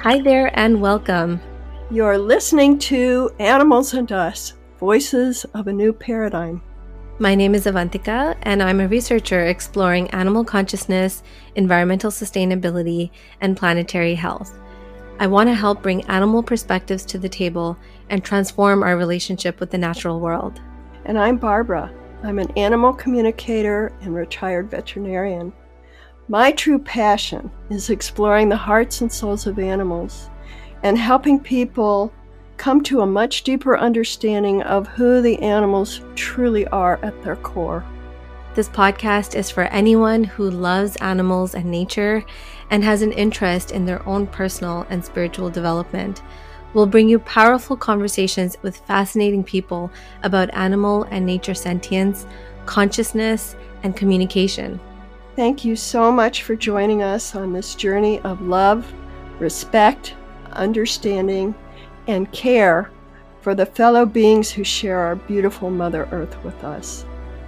Hi there and welcome. You're listening to Animals and Us, Voices of a New Paradigm. My name is Avantika, and I'm a researcher exploring animal consciousness, environmental sustainability, and planetary health. I want to help bring animal perspectives to the table and transform our relationship with the natural world. And I'm Barbara. I'm an animal communicator and retired veterinarian. My true passion is exploring the hearts and souls of animals and helping people come to a much deeper understanding of who the animals truly are at their core. This podcast is for anyone who loves animals and nature and has an interest in their own personal and spiritual development. We'll bring you powerful conversations with fascinating people about animal and nature sentience, consciousness, and communication. Thank you so much for joining us on this journey of love, respect, understanding, and care for the fellow beings who share our beautiful Mother Earth with us.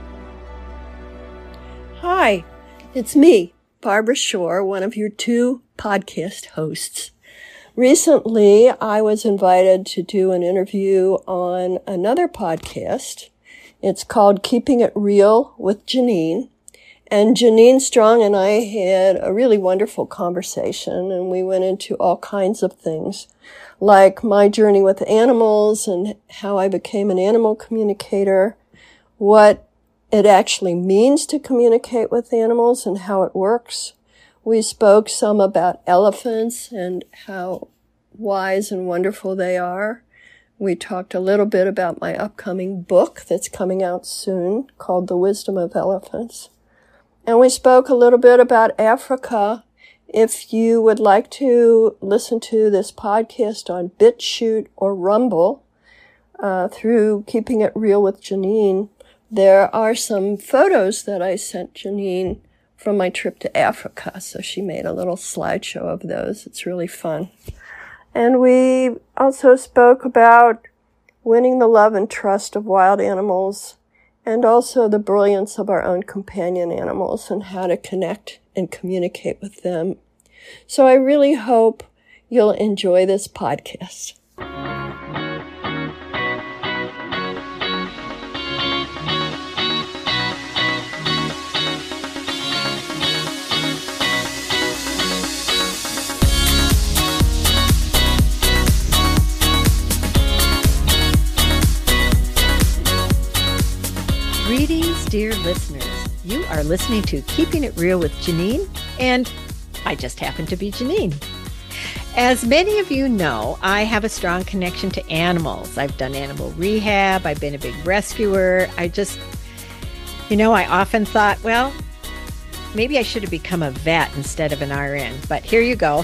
Hi, it's me, Barbara Shore, one of your two podcast hosts. Recently, I was invited to do an interview on another podcast. It's called Keeping It Real with Janine. And Janine Strong and I had a really wonderful conversation, and we went into all kinds of things, like my journey with animals and how I became an animal communicator, what it actually means to communicate with animals and how it works. We spoke some about elephants and how wise and wonderful they are. We talked a little bit about my upcoming book that's coming out soon called The Wisdom of Elephants. And we spoke a little bit about Africa. If you would like to listen to this podcast on BitChute or Rumble through Keeping It Real with Janine, there are some photos that I sent Janine from my trip to Africa. So she made a little slideshow of those. It's really fun. And we also spoke about winning the love and trust of wild animals, and also the brilliance of our own companion animals and how to connect and communicate with them. So I really hope you'll enjoy this podcast. Greetings, dear listeners. You are listening to Keeping It Real with Janine, and I just happen to be Janine. As many of you know, I have a strong connection to animals. I've done animal rehab. I've been a big rescuer. I often thought, well, maybe I should have become a vet instead of an RN, but here you go.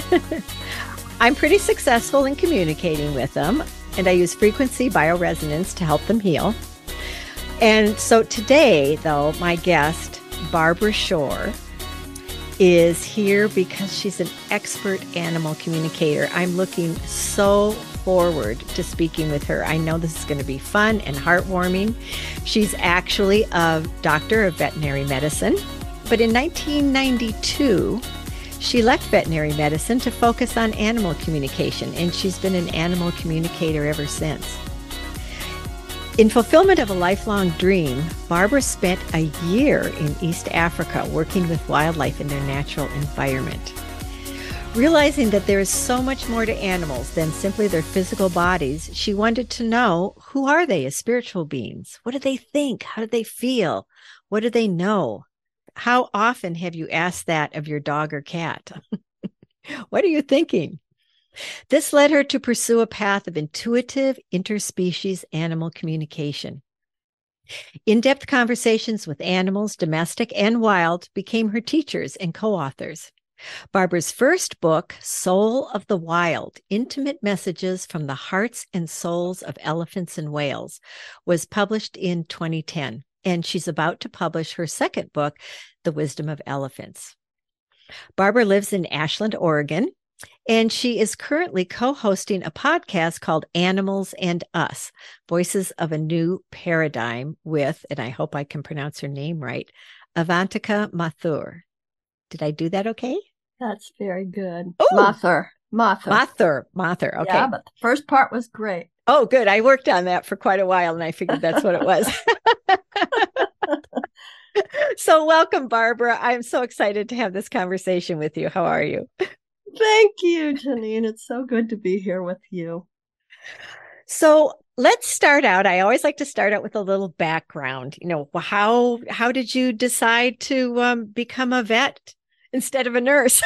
I'm pretty successful in communicating with them, and I use frequency bioresonance to help them heal. And so today, though, my guest, Barbara Shore, is here because she's an expert animal communicator. I'm looking so forward to speaking with her. I know this is going to be fun and heartwarming. She's actually a doctor of veterinary medicine, but in 1992, she left veterinary medicine to focus on animal communication, and she's been an animal communicator ever since. In fulfillment of a lifelong dream, Barbara spent a year in East Africa working with wildlife in their natural environment. Realizing that there is so much more to animals than simply their physical bodies, she wanted to know, who are they as spiritual beings? What do they think? How do they feel? What do they know? How often have you asked that of your dog or cat? What are you thinking? This led her to pursue a path of intuitive interspecies animal communication. In-depth conversations with animals, domestic and wild, became her teachers and co-authors. Barbara's first book, Soul of the Wild, Intimate Messages from the Hearts and Souls of Elephants and Whales, was published in 2010, and she's about to publish her second book, The Wisdom of Elephants. Barbara lives in Ashland, Oregon, and she is currently co-hosting a podcast called Animals and Us, Voices of a New Paradigm with, and I hope I can pronounce her name right, Avantika Mathur. Did I do that okay? That's very good. Oh, Mathur. Mothra. Mothra. Okay. Yeah, but the first part was great. Oh, good. I worked on that for quite a while and I figured that's what it was. So welcome, Barbara. I'm so excited to have this conversation with you. How are you? Thank you, Janine. It's so good to be here with you. So let's start out. I always like to start out with a little background. How did you decide to become a vet instead of a nurse?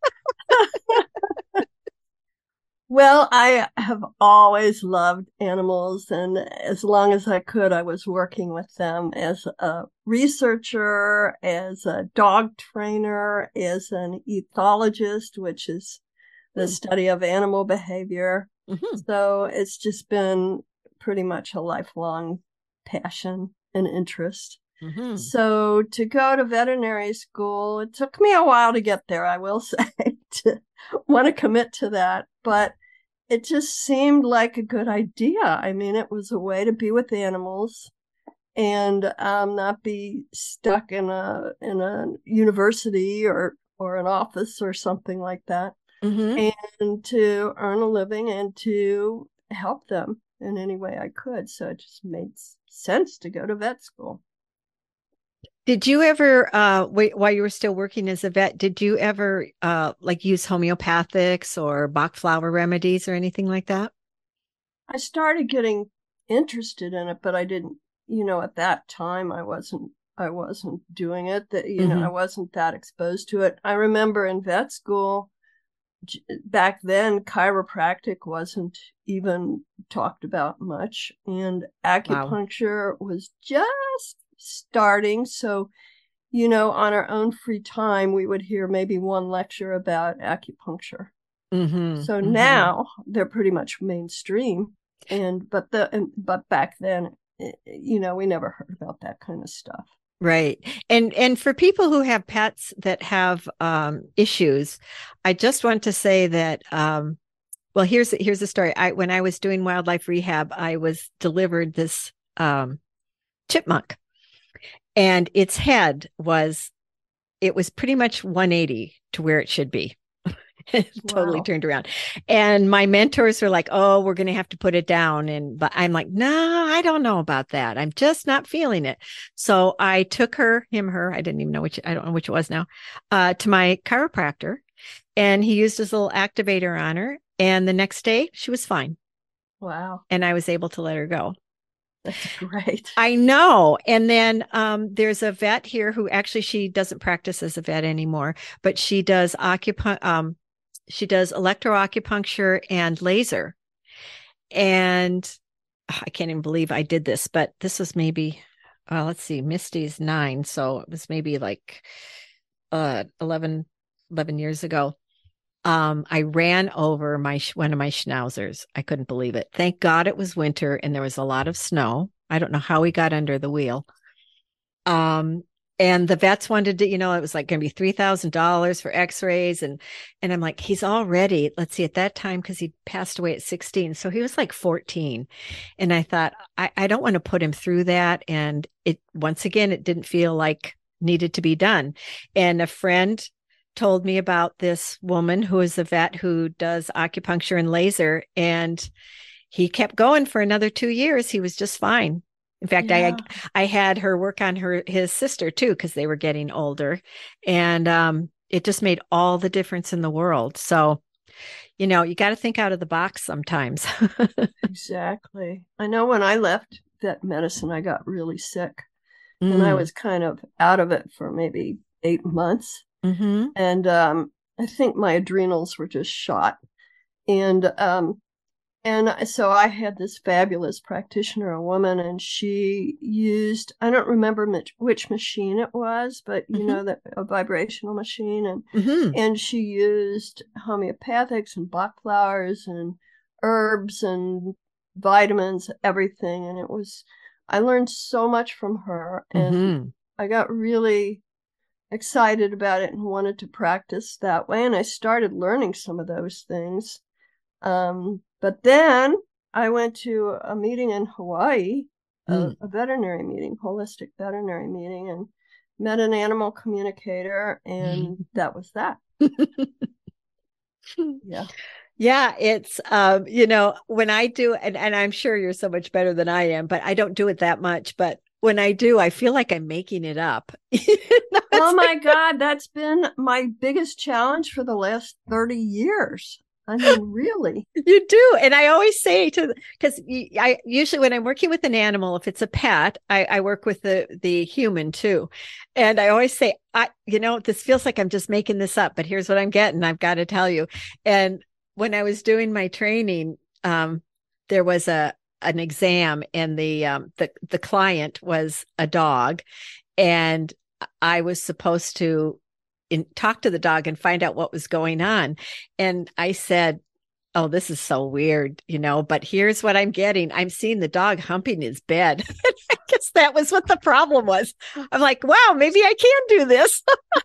Well, I have always loved animals, and as long as I could, I was working with them as a researcher, as a dog trainer, as an ethologist, which is the study of animal behavior. Mm-hmm. So it's just been pretty much a lifelong passion and interest. Mm-hmm. So to go to veterinary school, it took me a while to get there, I will say, to want to commit to that. But it just seemed like a good idea. I mean, it was a way to be with animals and not be stuck in a university or an office or something like that. Mm-hmm. And to earn a living and to help them in any way I could. So it just made sense to go to vet school. Did you ever, while you were still working as a vet, did you ever use homeopathics or Bach flower remedies or anything like that? I started getting interested in it, but I didn't, at that time I wasn't doing it. That mm-hmm. I wasn't that exposed to it. I remember in vet school back then, chiropractic wasn't even talked about much, and acupuncture was just starting. So, on our own free time, we would hear maybe one lecture about acupuncture. Mm-hmm. So mm-hmm. now they're pretty much mainstream. But back then, we never heard about that kind of stuff. Right. And for people who have pets that have issues, I just want to say that, well, here's the story. When I was doing wildlife rehab, I was delivered this chipmunk. And its head was pretty much 180 to where it should be. Totally turned around. And my mentors were like, oh, we're going to have to put it down. But I'm like, no, I don't know about that. I'm just not feeling it. So I took her, I didn't even know I don't know which it was now, to my chiropractor. And he used his little activator on her. And the next day she was fine. Wow. And I was able to let her go. That's great. I know. And then there's a vet here who actually, she doesn't practice as a vet anymore, but she does electroacupuncture and laser. And I can't even believe I did this, but this was maybe, let's see, Misty's 9. So it was maybe like 11 years ago. I ran over one of my schnauzers. I couldn't believe it. Thank God it was winter and there was a lot of snow. I don't know how he got under the wheel. And the vets wanted to, it was like going to be $3,000 for x-rays. And I'm like, he's already, let's see, at that time, because he passed away at 16. So he was like 14. And I thought, I don't want to put him through that. And once again, it didn't feel like needed to be done. And a friend told me about this woman who is a vet who does acupuncture and laser. And he kept going for another 2 years. He was just fine. In fact, yeah. I had her work on his sister too, because they were getting older, and it just made all the difference in the world. So, you got to think out of the box sometimes. Exactly. I know when I left vet medicine, I got really sick, and I was kind of out of it for maybe 8 months. Mm-hmm. And I think my adrenals were just shot, and so I had this fabulous practitioner, a woman, and she used, I don't remember which machine it was, but mm-hmm. A vibrational machine. And she used homeopathics and Bach flowers and herbs and vitamins, everything. And I learned so much from her. And mm-hmm. I got really excited about it and wanted to practice that way. And I started learning some of those things. But then I went to a meeting in Hawaii, a veterinary meeting, holistic veterinary meeting, and met an animal communicator, and that was that. Yeah. Yeah, it's when I do, and I'm sure you're so much better than I am, but I don't do it that much. But when I do, I feel like I'm making it up. Oh It's like, my God, that's been my biggest challenge for the last 30 years. I mean, really. you do. And I always say because I usually when I'm working with an animal, if it's a pet, I work with the human too. And I always say, this feels like I'm just making this up, but here's what I'm getting. I've got to tell you. And when I was doing my training, there was an exam, and the client was a dog, and I was supposed to talk to the dog and find out what was going on. And I said, "Oh, this is so weird, but here's what I'm getting. I'm seeing the dog humping his bed." I guess that was what the problem was. I'm like, wow, maybe I can do this.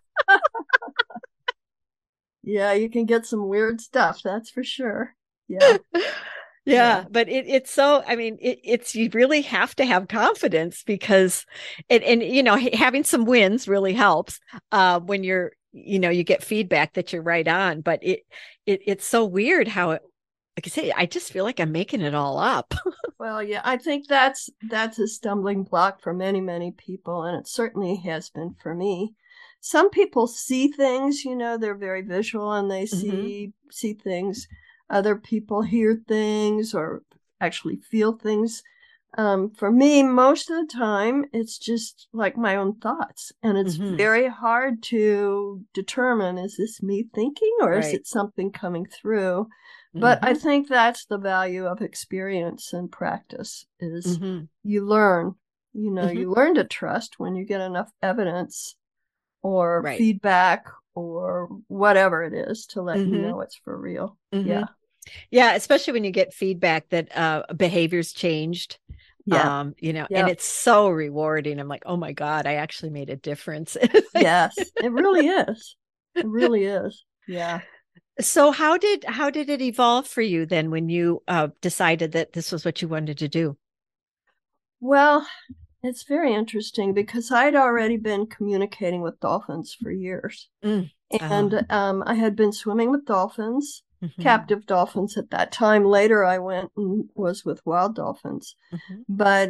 Yeah, you can get some weird stuff, that's for sure. Yeah. Yeah, Yeah. but it's so, I mean, it's, you really have to have confidence because having some wins really helps when you get feedback that you're right on, but it's so weird how like I say, I just feel like I'm making it all up. Well, yeah, I think that's a stumbling block for many, many people, and it certainly has been for me. Some people see things, they're very visual and they Hmm. see things. Other people hear things or actually feel things. For me, most of the time, it's just like my own thoughts, and it's Hmm. very hard to determine, is this me thinking or is Right. it something coming through? But I Hmm. think that's the value of experience and practice is Hmm. you learn, Hmm. you learn to trust when you get enough evidence or Right. feedback or whatever it is to let you Hmm. know it's for real. Hmm. Yeah. Yeah, especially when you get feedback that behavior's changed. Yeah. And Yeah. it's so rewarding. I'm like, oh my God, I actually made a difference. Yes. It really is. It really is. Yeah. So how did it evolve for you then when you decided that this was what you wanted to do? Well, it's very interesting because I'd already been communicating with dolphins for years. Mm. And I had been swimming with dolphins, Hmm. captive dolphins at that time. Later, I went and was with wild dolphins. Hmm.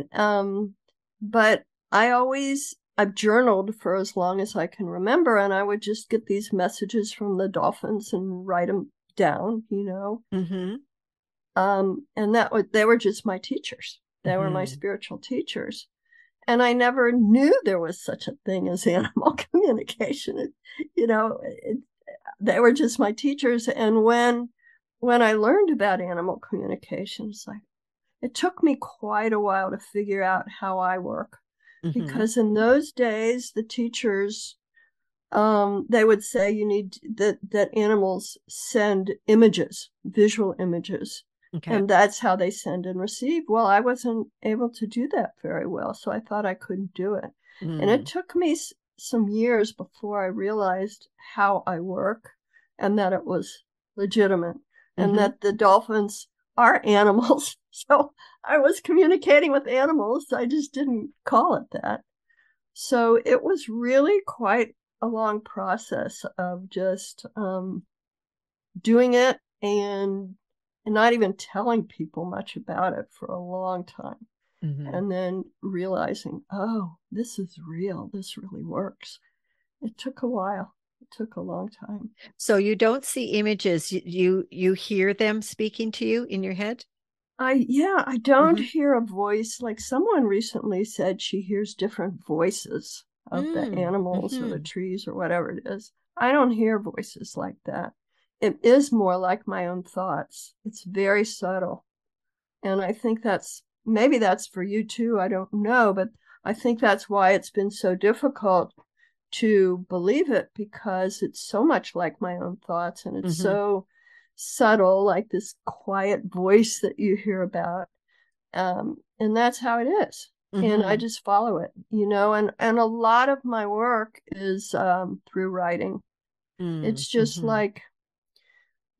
But I've journaled for as long as I can remember, and I would just get these messages from the dolphins and write them down. Hmm. And they were just my teachers. They were my Hmm. spiritual teachers. And I never knew there was such a thing as animal communication. They were just my teachers. And when I learned about animal communication, it took me quite a while to figure out how I work, Hmm. because in those days the teachers, they would say you need that animals send images, visual images, Okay. and that's how they send and receive. Well, I wasn't able to do that very well, so I thought I couldn't do it. And it Mm. took me some years before I realized how I work and that it was legitimate and Hmm. that the dolphins are animals. So I was communicating with animals. I just didn't call it that. So it was really quite a long process of just doing it and not even telling people much about it for a long time. Hmm. And then realizing, oh, this is real. This really works. It took a while. It took a long time. So you don't see images, you hear them speaking to you in your head? I don't Hmm. hear a voice. Like someone recently said she hears different voices of the Mm. animals or the Hmm. trees or whatever it is. I don't hear voices like that. It is more like my own thoughts. It's very subtle. And I think maybe that's for you too. I don't know, but I think that's why it's been so difficult to believe it, because it's so much like my own thoughts and it's Hmm. so subtle, like this quiet voice that you hear about. And that's how it is. And I Hmm. just follow it. And a lot of my work is through writing. Mm. It's just Hmm. like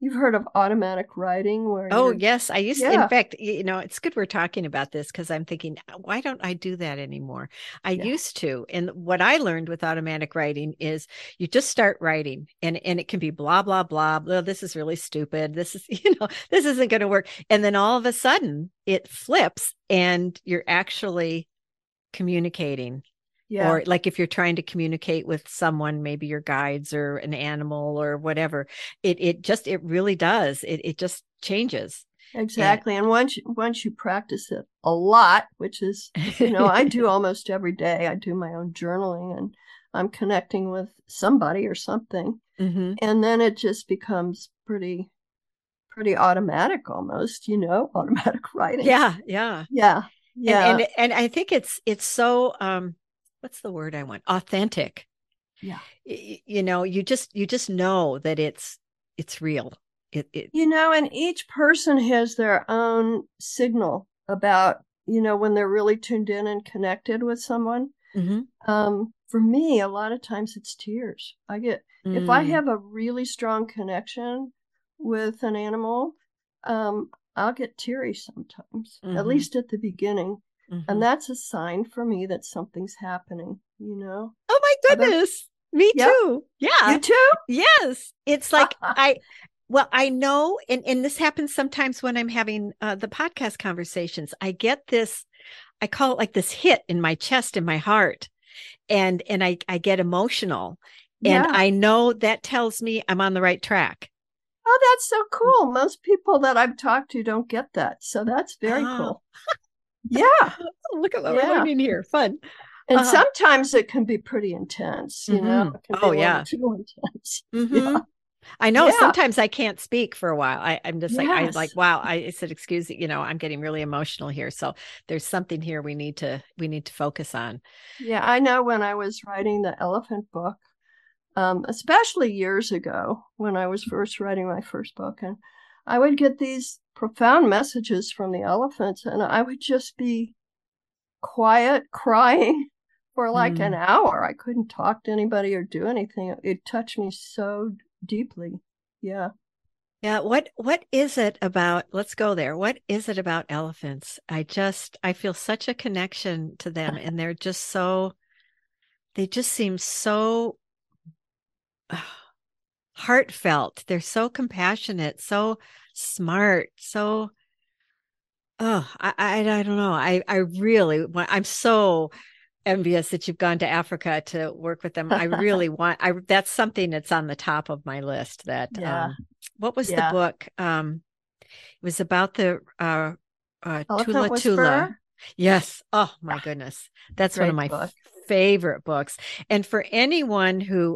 You've heard of automatic writing where Oh, you're, yes. In yeah, fact, it's good we're talking about this because I'm thinking, why don't I do that anymore? I yeah, used to. And what I learned with automatic writing is you just start writing and it can be blah, blah, blah, blah. This is really stupid. This is, this isn't going to work. And then all of a sudden it flips and you're actually communicating. yeah, Or like if you're trying to communicate with someone, maybe your guides or an animal or whatever, it really does. It just changes. And exactly. And once you practice it a lot, which is, I do almost every day, I do my own journaling and I'm connecting with somebody or something. mm-hmm. And then it just becomes pretty automatic almost, automatic writing. Yeah, yeah. Yeah. Yeah. And I think it's so what's the word I want? Authentic. Yeah. You just know that it's real. It And each person has their own signal about, when they're really tuned in and connected with someone. mm-hmm. For me, a lot of times it's tears. If I Mm. have a really strong connection with an animal, I'll get teary sometimes, at Mm-hmm. least at the beginning. Mm-hmm. And that's a sign for me that something's happening, Oh my Other, goodness. Me yep, too. Yeah. you too? Yes. It's like I know, and this happens sometimes when I'm having the podcast conversations. I get this, I call it like this hit in my chest, in my heart, and I get emotional, and Yeah. I know that tells me I'm on the right track. Oh, that's so cool. Most people that I've talked to don't get that. So that's very Oh, cool. Yeah. look at what we're Yeah. learning here. Fun. And Uh, sometimes it can be pretty intense, mm-hmm. it can be Oh a little yeah. too intense. Mm-hmm. Yeah. I know Yeah. sometimes I can't speak for a while. I'm just Yes. wow. I said, excuse me, I'm getting really emotional here. So there's something here we need to focus on. Yeah. I know when I was writing the elephant book, especially years ago when I was first writing my first book, and I would get these profound messages from the elephants, and I would just be quiet, crying for like an Mm. hour. I couldn't talk to anybody or do anything. It touched me so deeply. Yeah. Yeah, what is it about, let's go there. What is it about elephants? I feel such a connection to them and they just seem so heartfelt. They're so compassionate, so smart, so I don't know. I really want, I'm so envious that you've gone to Africa to work with them. I really want, that's something that's on the top of my list. That Yeah. what was the Yeah. book? It was about the Elephant Tula Tula. Whisperer. Yes. Oh my Yeah. goodness. That's one of Great my book. favorite books. And for anyone who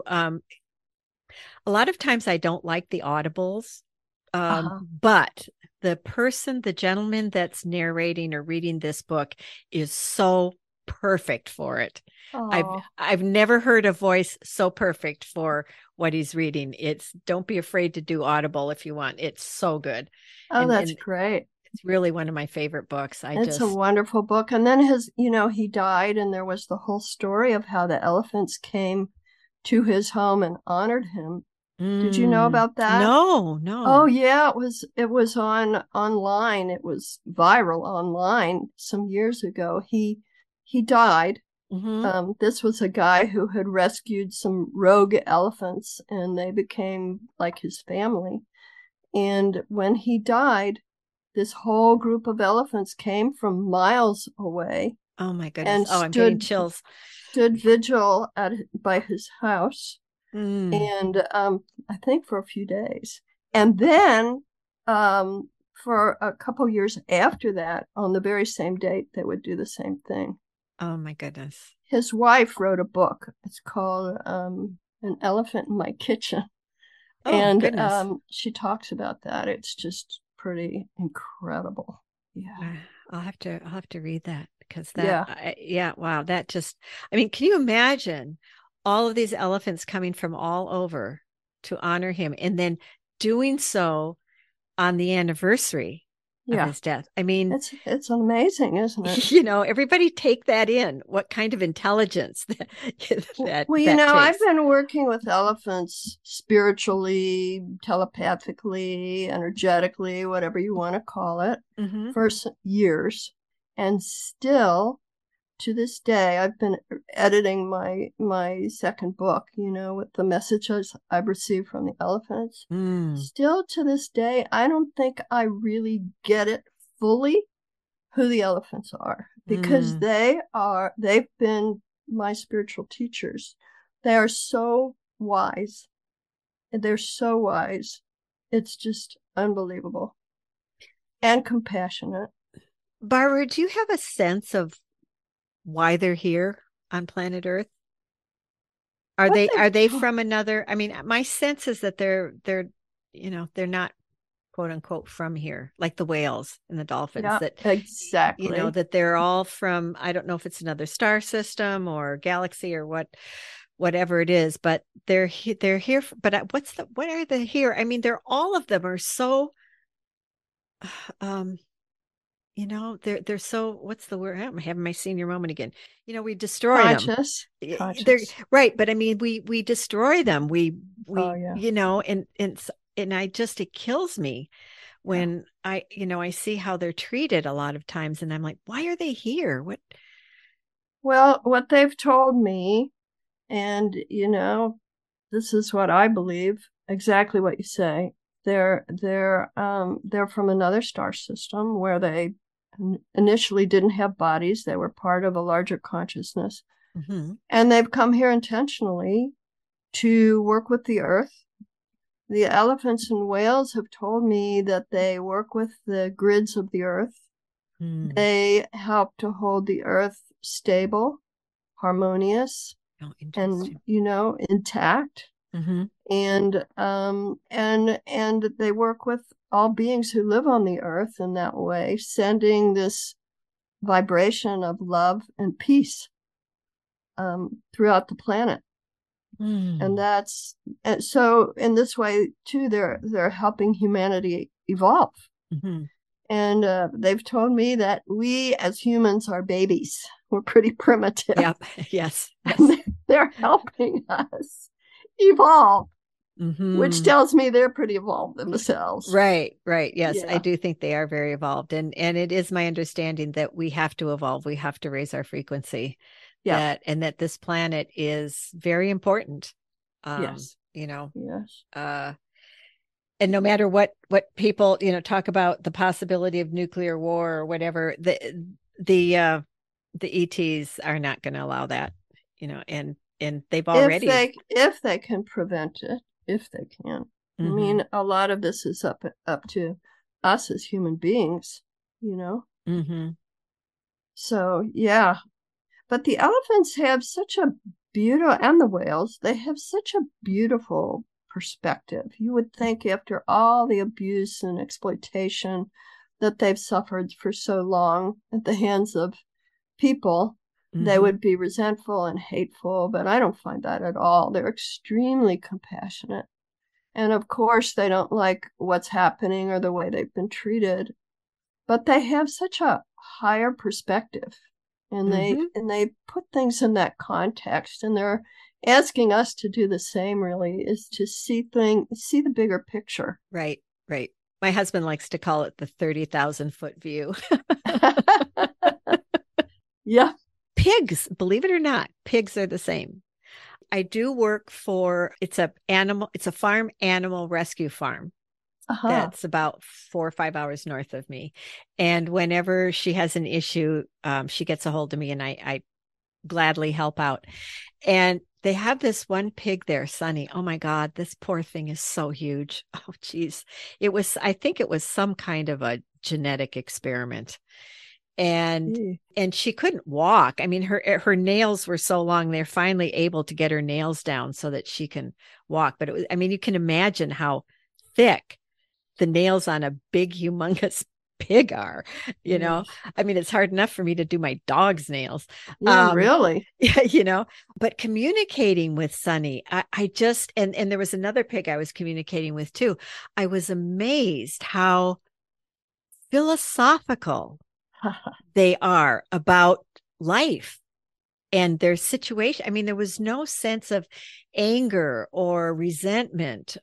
a lot of times I don't like the audibles, Uh-huh. but the gentleman that's narrating or reading this book is so perfect for it. I've Oh, I've never heard a voice so perfect for what he's reading. It's don't be afraid to do Audible if you want. It's so good. oh, And that's and great. it's really one of my favorite books. It's a wonderful book. And then he died, and there was the whole story of how the elephants came to his home and honored him. Did you know about that? No, Oh no. yeah, it was online. It was viral online some years ago. He died. Mm-hmm. This was a guy who had rescued some rogue elephants, and they became like his family. And when he died, this whole group of elephants came from miles away Oh my goodness. and Oh, I'm getting stood chills. stood vigil by his house, Mm. and I think for a few days. And then for a couple years after that, on the very same date, they would do the same thing. Oh my goodness. His wife wrote a book. It's called An Elephant in My Kitchen. Oh And goodness. she talks about that. It's just pretty incredible. Yeah. I'll have to read that because Yeah. yeah, wow, that just, I mean, can you imagine all of these elephants coming from all over to honor him and then doing so on the anniversary? of his death. I mean, it's amazing, isn't it? Everybody take that in. What kind of intelligence that well, I've takes. been working with elephants spiritually, telepathically, energetically, whatever you want to call it, for years. And still, to this day, I've been editing my second book, with the messages I've received from the elephants. Still to this day, I don't think I really get it fully who the elephants are, because they've been my spiritual teachers. They are so wise. They're so wise. It's just unbelievable. And compassionate. Barbara, do you have a sense of why they're here on planet Earth? Are they from another? I mean, my sense is that they're not quote unquote from here, like the whales and the dolphins. Yeah, that exactly. That they're all from, I don't know if it's another star system or galaxy or whatever it is, but they're here. But what are they here? I mean, all of them are so they're so, what's the word? I'm having my senior moment again. We destroy Conscious. They're right. But I mean, we destroy them. We and it kills me when I see how they're treated a lot of times. And I'm like, why are they here? Well, what they've told me, and this is what I believe, exactly what you say. They're from another star system where they initially didn't have bodies. They were part of a larger consciousness. And they've come here intentionally to work with the earth. The elephants and whales have told me that they work with the grids of the earth. They help to hold the earth stable, harmonious, and intact. And they work with all beings who live on the earth in that way, sending this vibration of love and peace throughout the planet. And so in this way too, they're helping humanity evolve. And they've told me that we as humans are babies. We're pretty primitive. Yep. Yes. And they're helping us evolve. Which tells me they're pretty evolved themselves. Right. Yes, yeah. I do think they are very evolved. And it is my understanding that we have to evolve. We have to raise our frequency. Yeah. That this planet is very important. Yes. Yes. And no matter what people, talk about the possibility of nuclear war or whatever, the ETs are not going to allow that, and they've already, if they can prevent it. If they can. I mean, a lot of this is up to us as human beings, So, yeah. But the elephants have such a beautiful, and the whales, they have such a beautiful perspective. You would think after all the abuse and exploitation that they've suffered for so long at the hands of people, they would be resentful and hateful, but I don't find that at all. They're extremely compassionate. And of course, they don't like what's happening or the way they've been treated, but they have such a higher perspective, and they put things in that context, and they're asking us to do the same, really, is to see the bigger picture. Right. My husband likes to call it the 30,000-foot view. Yeah. Pigs, believe it or not, pigs are the same. I do work it's a farm animal rescue farm. That's about 4 or 5 hours north of me. And whenever she has an issue, she gets a hold of me, and I gladly help out. And they have this one pig there, Sunny. Oh my God, this poor thing is so huge. Oh geez. I think it was some kind of a genetic experiment. And she couldn't walk. I mean, her nails were so long, they're finally able to get her nails down so that she can walk. But you can imagine how thick the nails on a big, humongous pig are, Yes. it's hard enough for me to do my dog's nails. Yeah, really. But communicating with Sunny, I just, and there was another pig I was communicating with too. I was amazed how philosophical they are about life and their situation. I mean, there was no sense of anger or resentment,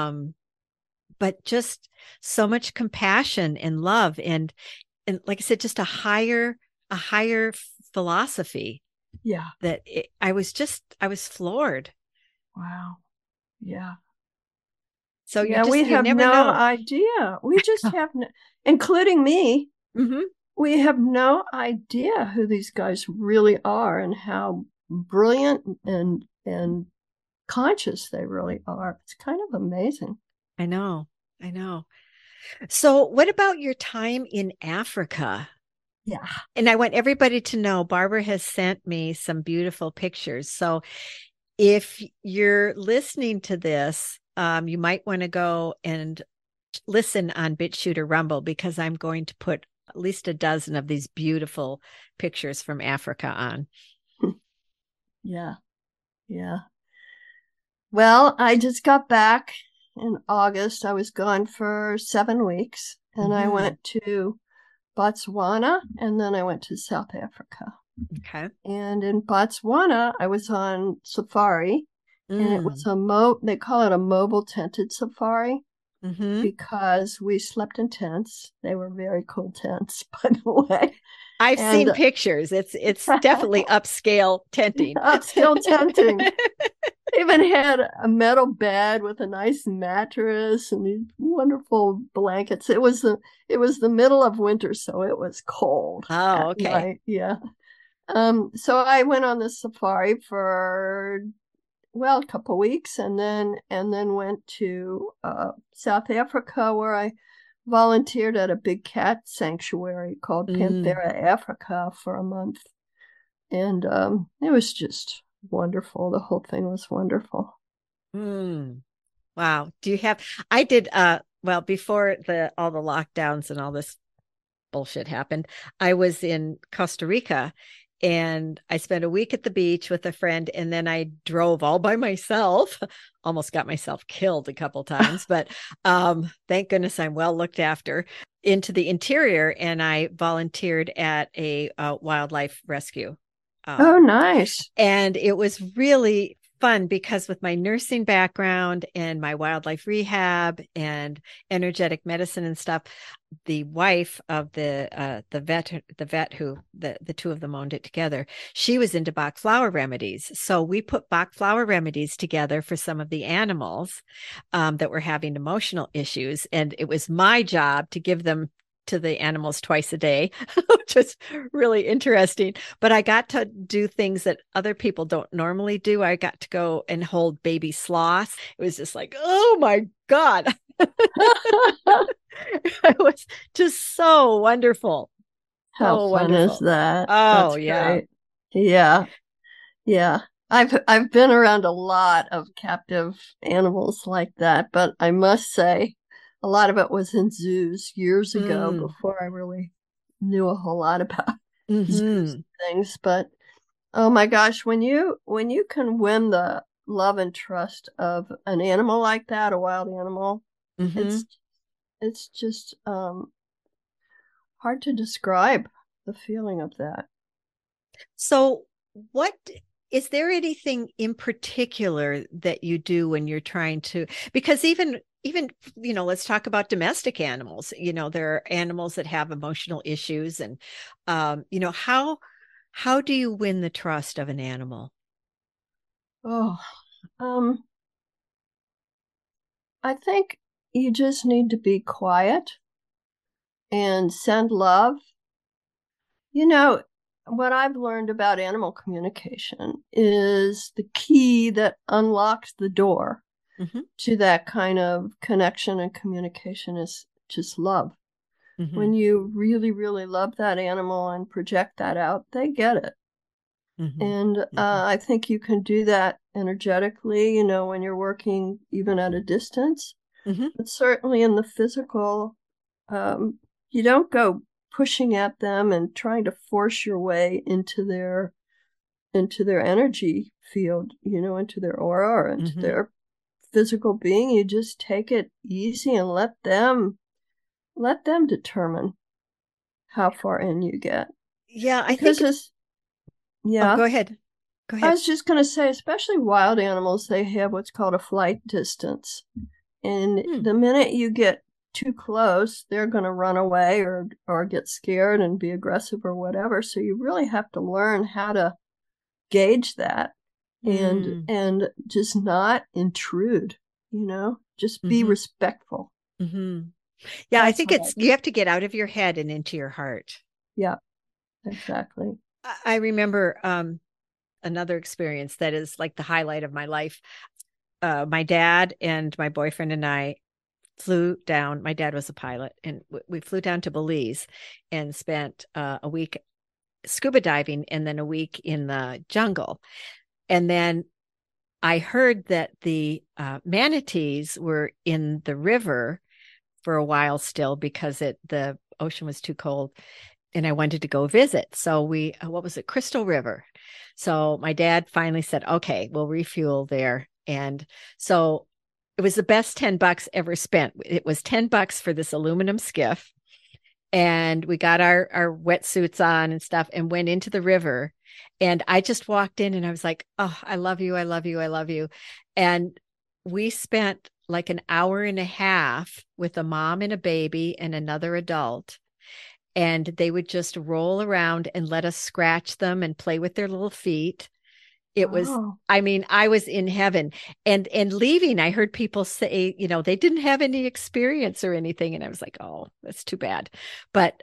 but just so much compassion and love, and like I said, just a higher philosophy. Yeah. That I was floored. Wow. Yeah. So we have never no know. idea. We just have no, including me. Mm-hmm. We have no idea who these guys really are and how brilliant and conscious they really are. It's kind of amazing. I know. So what about your time in Africa? Yeah. And I want everybody to know Barbara has sent me some beautiful pictures. So if you're listening to this, you might want to go and listen on BitChute or Rumble, because I'm going to put at least a dozen of these beautiful pictures from Africa on. Yeah. Yeah. Well, I just got back in August. I was gone for 7 weeks, and I went to Botswana, and then I went to South Africa. Okay. And in Botswana, I was on safari, and it was they call it a mobile tented safari, because we slept in tents. They were very cool tents, by the way. I've seen pictures. It's definitely upscale tenting. Upscale tenting. They even had a metal bed with a nice mattress and these wonderful blankets. It was the middle of winter, so it was cold. Oh, okay. Night. Yeah. So I went on this safari for a couple of weeks, and then went to South Africa, where I volunteered at a big cat sanctuary called Panthera Africa for a month, and it was just wonderful. The whole thing was wonderful. Wow. I did before all the lockdowns and all this bullshit happened, I was in Costa Rica, and I spent a week at the beach with a friend, and then I drove all by myself. Almost got myself killed a couple times, but thank goodness I'm well looked after, into the interior, and I volunteered at a wildlife rescue. Oh, nice. And it was really fun, because with my nursing background and my wildlife rehab and energetic medicine and stuff, the wife of the vet who the two of them owned it together, she was into Bach flower remedies. So we put Bach flower remedies together for some of the animals that were having emotional issues. And it was my job to give them to the animals twice a day, which was really interesting. But I got to do things that other people don't normally do. I got to go and hold baby sloths. It was just like, oh my God. It was just so wonderful. How fun is that? Oh, that's yeah. Great. Yeah. Yeah. I've been around a lot of captive animals like that, but I must say, a lot of it was in zoos years ago, before I really knew a whole lot about zoos and things. But oh my gosh, when you can win the love and trust of an animal like that, a wild animal, it's just hard to describe the feeling of that. So what is there anything in particular that you do when you're trying to, because even let's talk about domestic animals. There are animals that have emotional issues, and how do you win the trust of an animal? I think you just need to be quiet and send love. What I've learned about animal communication is the key that unlocks the door to that kind of connection and communication is just love. When you really, really love that animal and project that out, they get it. And I think you can do that energetically, when you're working even at a distance. But certainly in the physical, you don't go pushing at them and trying to force your way into their energy field, into their aura or into their physical being. You just take it easy and let them determine how far in you get. Yeah, I Because think. it's, Oh, yeah, go ahead. Go I ahead. was just going to say, especially wild animals, they have what's called a flight distance. And Hmm. the minute you get too close, they're going to run away or get scared and be aggressive or whatever. So you really have to learn how to gauge that Mm. and just not intrude, just be respectful. Hmm. Yeah, I That's think what I, you have to get out of your head and into your heart. yeah, exactly. I remember another experience that is like the highlight of my life. My dad and my boyfriend and I flew down. My dad was a pilot, and we flew down to Belize and spent a week scuba diving and then a week in the jungle. And then I heard that the manatees were in the river for a while still because the ocean was too cold, and I wanted to go visit. So what was it, Crystal River? So my dad finally said, "Okay, we'll refuel there." And so it was the best $10 ever spent. It was $10 for this aluminum skiff, and we got our wetsuits on and stuff and went into the river. And I just walked in and I was like, "Oh, I love you. I love you. I love you." And we spent like an hour and a half with a mom and a baby and another adult. And they would just roll around and let us scratch them and play with their little feet. It was, Oh, I mean, I was in heaven. And leaving, I heard people say, they didn't have any experience or anything. And I was like, "Oh, that's too bad." But,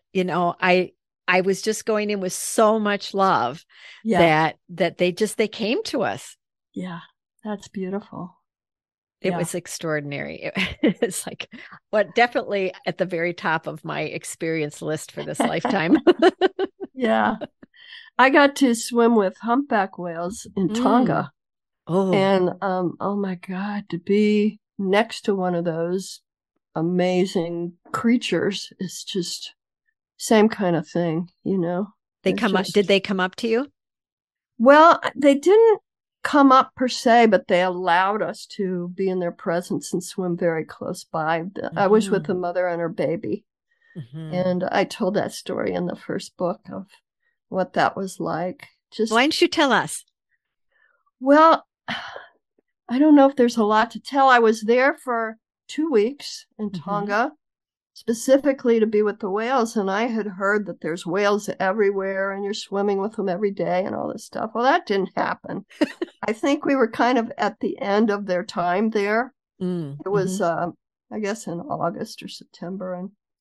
I was just going in with so much love yeah, that they came to us. yeah, that's beautiful. It Yeah. was extraordinary. It's like what definitely at the very top of my experience list for this lifetime. Yeah. I got to swim with humpback whales in Mm. Tonga. Oh, And oh my God, to be next to one of those amazing creatures is just same kind of thing. they They're come up. Did just they come up to you? well, they didn't come up per se, but they allowed us to be in their presence and swim very close by. I was with Hmm. the mother and her baby, Hmm. and I told that story in the first book of what that was like. Why Just didn't you tell us? well, I don't know if there's a lot to tell. I was there for 2 weeks in Hmm. Tonga, specifically to be with the whales, and I had heard that there's whales everywhere and you're swimming with them every day and all this stuff. Well, that didn't happen. I think we were kind of at the end of their time there. It was, Mm-hmm. I guess, in August or September,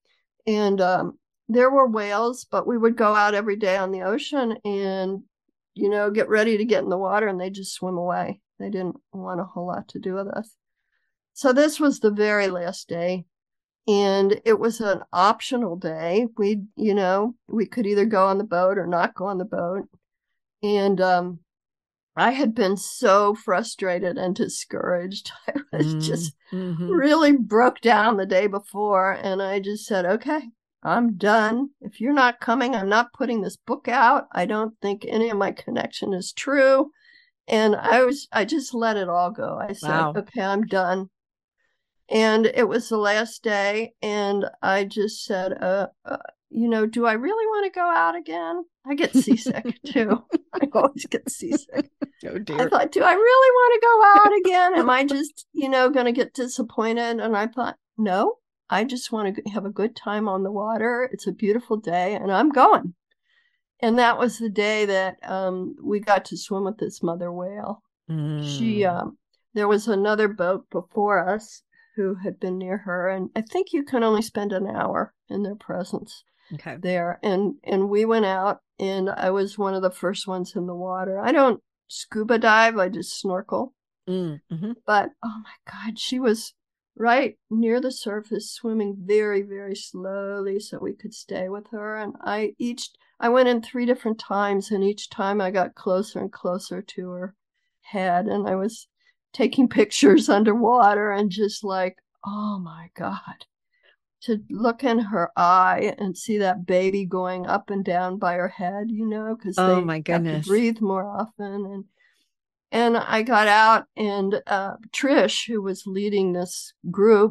and there were whales, but we would go out every day on the ocean and get ready to get in the water, and they just swim away. They didn't want a whole lot to do with us. So this was the very last day, and it was an optional day. We could either go on the boat or not go on the boat, and I had been so frustrated and discouraged. I was just Mm-hmm. really broke down the day before, and I just said, "Okay, I'm done. If you're not coming, I'm not putting this book out. I don't think any of my connection is true." And I just let it all go. I said, Wow. "Okay, I'm done." And it was the last day, and I just said, do I really want to go out again? I get seasick too. I always get seasick. Oh I dear. thought, do I really want to go out again? Am I just, going to get disappointed? And I thought, no, I just want to have a good time on the water. It's a beautiful day, and I'm going. And that was the day that we got to swim with this mother whale. She, Mm. there was another boat before us who had been near her, and I think you can only spend an hour in their presence Okay. there. And we went out, and I was one of the first ones in the water. I don't scuba dive, I just snorkel. Mm-hmm. But oh my God, she was right near the surface, swimming very, very slowly so we could stay with her. And I went in 3 different times, and each time I got closer and closer to her head, and I was taking pictures underwater and just like, oh my God, to look in her eye and see that baby going up and down by her head, because Oh they my have to goodness. breathe more often. And I got out, and Trish, who was leading this group,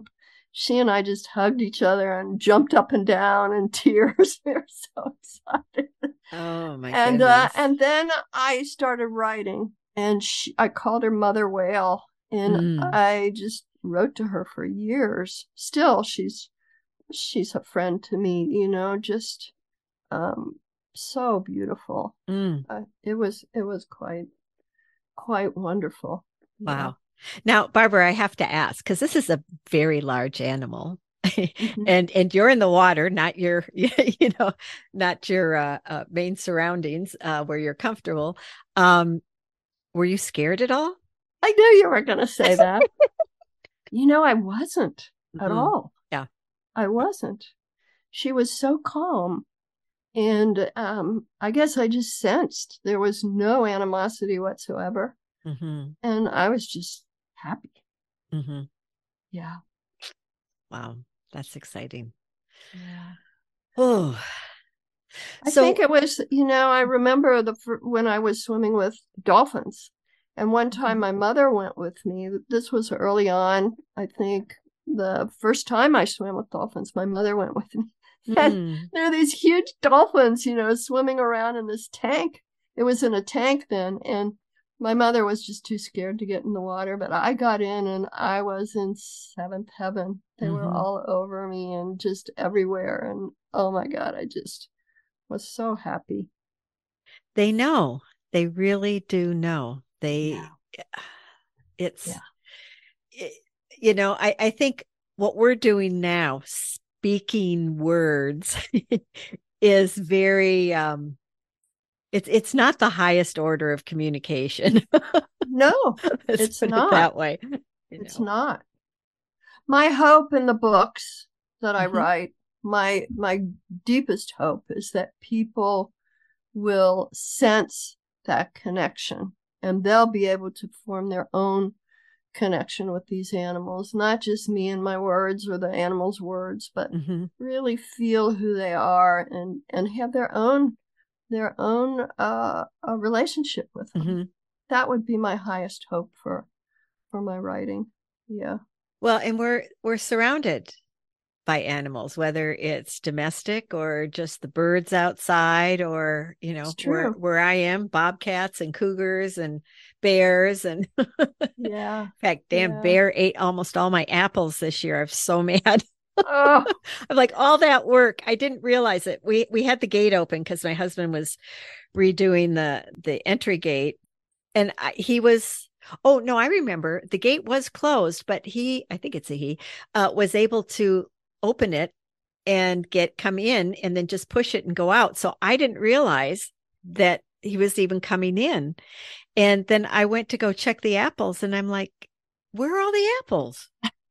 she and I just hugged each other and jumped up and down in tears. We were so excited. Oh my goodness. And then I started writing, and I called her Mother Whale, and I just wrote to her for years. Still, she's a friend to me, you know, just so beautiful. It was quite wonderful. Wow. Yeah. Now, Barbara, I have to ask, because this is a very large animal. and you're in the water, not your, not your main surroundings where you're comfortable. Were you scared at all? I knew you were going to say that. I wasn't at all. Yeah, I wasn't. She was so calm, and I guess I just sensed there was no animosity whatsoever, and I was just happy. Yeah. Wow. That's exciting. Yeah. Oh, I think it was, I remember when I was swimming with dolphins, and one time my mother went with me. This was early on. I think the first time I swam with dolphins, my mother went with me. And there are these huge dolphins, swimming around in this tank. It was in a tank then, and my mother was just too scared to get in the water, but I got in and I was in seventh heaven. They were all over me and just everywhere. And oh my God, I just was so happy. They know. They really do know. I think what we're doing now, speaking words, is very, it's not the highest order of communication. No, it's not that way. It's not. My hope in the books that I write, my deepest hope is that people will sense that connection, and they'll be able to form their own connection with these animals, not just me and my words or the animals' words, but really feel who they are and have their own relationship with them. That would be my highest hope for my writing. Yeah. Well, and we're surrounded by animals, whether it's domestic or just the birds outside, or where I am, bobcats and cougars and bears, and yeah. In fact, bear ate almost all my apples this year. I'm so mad. I'm like, all that work, I didn't realize it. We had the gate open because my husband was redoing the entry gate, and he was. Oh no, I remember the gate was closed, but I think it's he was able to open it and come in and then just push it and go out. So I didn't realize that he was even coming in. And then I went to go check the apples, and I'm like, where are all the apples?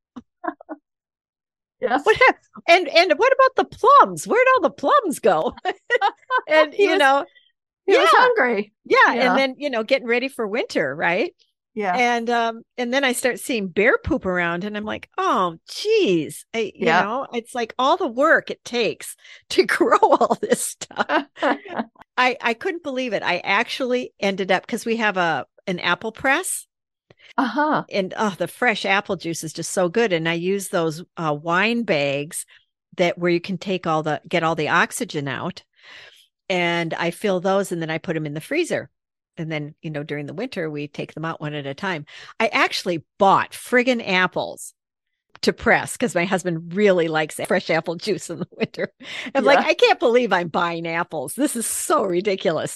Yes. And what about the plums? Where'd all the plums go? And he was hungry. Yeah. And then, getting ready for winter, right? Yeah. And then I start seeing bear poop around, and I'm like, oh, geez. It's like all the work it takes to grow all this stuff. I couldn't believe it. I actually ended up, because we have an apple press. And the fresh apple juice is just so good. And I use those wine bags where you can get all the oxygen out. And I fill those, and then I put them in the freezer. And then, during the winter, we take them out one at a time. I actually bought friggin' apples to press because my husband really likes fresh apple juice in the winter. I'm like, I can't believe I'm buying apples. This is so ridiculous.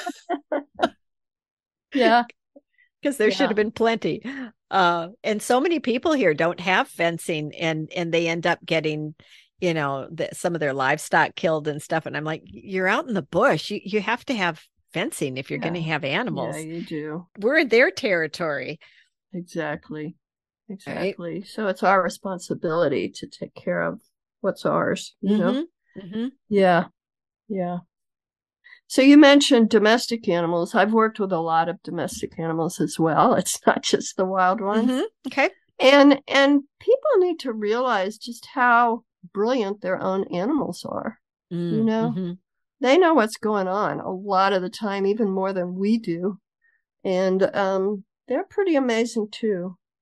Yeah. Because there should have been plenty. And so many people here don't have fencing, and they end up getting, some of their livestock killed and stuff. And I'm like, you're out in the bush. You have to have fencing if you're going to have animals. Yeah, you do. We're in their territory. Exactly. Right? So it's our responsibility to take care of what's ours, you know? Yeah. So you mentioned domestic animals. I've worked with a lot of domestic animals as well. It's not just the wild ones. Okay. And people need to realize just how brilliant their own animals are. They know what's going on a lot of the time, even more than we do. And they're pretty amazing too.